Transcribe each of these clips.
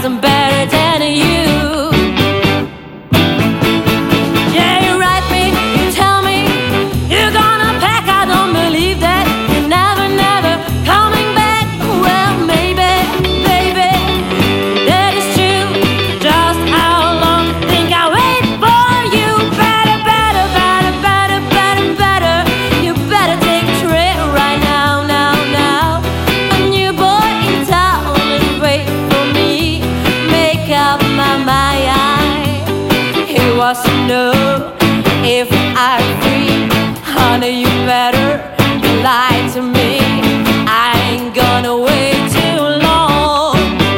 I'm better than you. Yeah, you write me, you tell me you're gonna pack. I don't believe that you're never, never coming back. Well, maybe, baby, that is true. Just how long think I wait for you? Better, better, better, better, better, better. You better take a trip right now, now, now. A new boy in town is waiting for me. Make up my mind. He wants to know if I'm free. Honey, you better lie to me. I ain't gonna wait too long.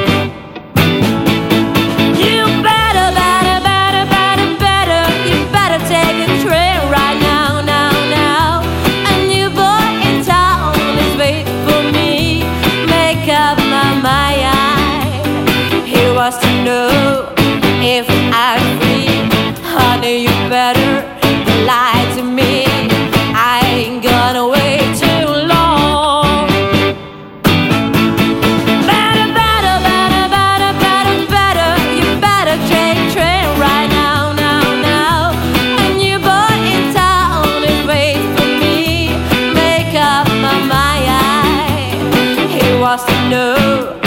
You better, better, better, better, better. You better take a trip right now, now, now. A new boy in town is waiting for me. Make up my mind. He wants to know if I'm free. Honey, you better lie to me. I ain't gonna wait too long. Better, better, better, better, better, better. You better take a train right now, now, now. A new boy in town is waiting for me. Make up my mind. He wants to know